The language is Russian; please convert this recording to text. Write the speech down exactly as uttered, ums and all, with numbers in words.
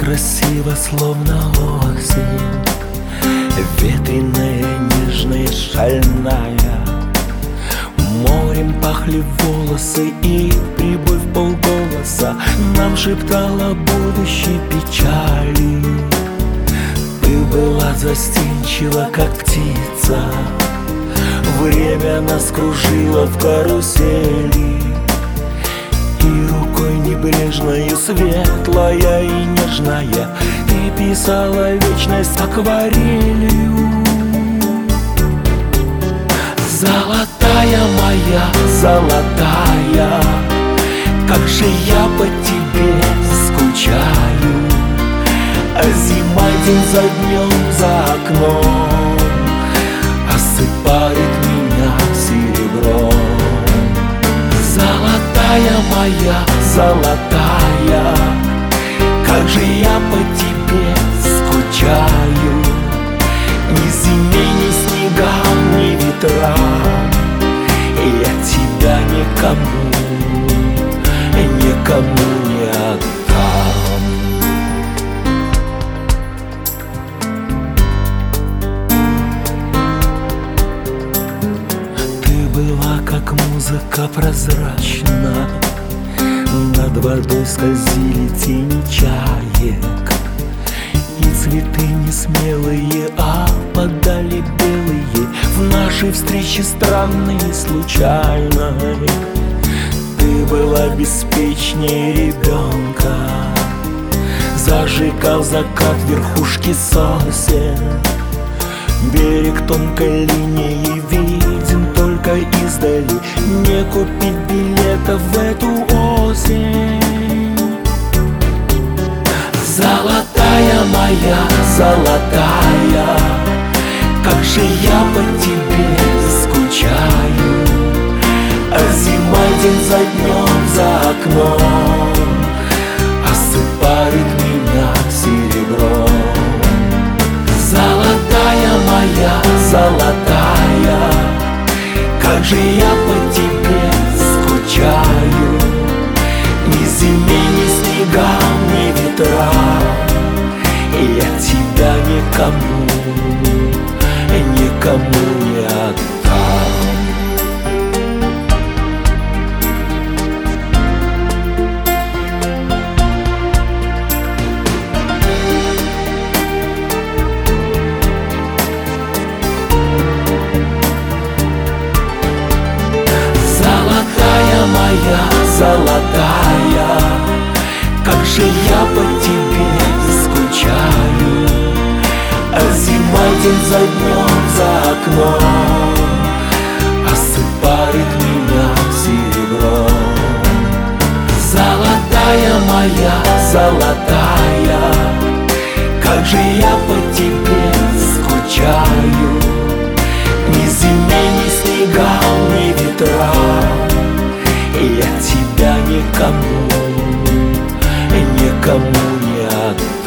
красиво, словно осень, ветреная, нежная, шальная. Морем пахли волосы, и прибой в полголоса нам шептала будущей печали. Ты была застенчива, как птица, время нас кружило в карусели. И рукой небрежною, светлая и нежная, ты писала вечность акварелью. Золотая моя, золотая, как же я по тебе скучаю. А зима день за днем за окном осыпает меня серебром. Золотая моя, золотая, как же я по тебе скучаю. Ни зиме, ни снегам, ни ветрам я тебя никому, никому не отдам. Ты была как музыка прозрачна, над водой скользили тени чаек, и цветы несмелые опадали белые в нашей встрече странной и случайной. Ты была беспечнее ребенка, зажигал закат верхушки сосен. Берег тонкой линией виден только издали, не купить билета в эту осень. Золотая моя, золотая, как же я по тебе скучаю. А зима день за днем за окном осыпает меня серебром. Золотая моя, золотая, как же я по тебе скучаю. Ни зиме, ни снегам, ни ветрам я тебя никому, никому не отдам. Золотая моя, золотая, как же я по тебе скучаю. А зима день за днем за окном осыпает меня серебром. Золотая моя, золотая, как же я по тебе скучаю. Ни зиме, ни снегам, ни ветрам я тебя никому, никому не отдам.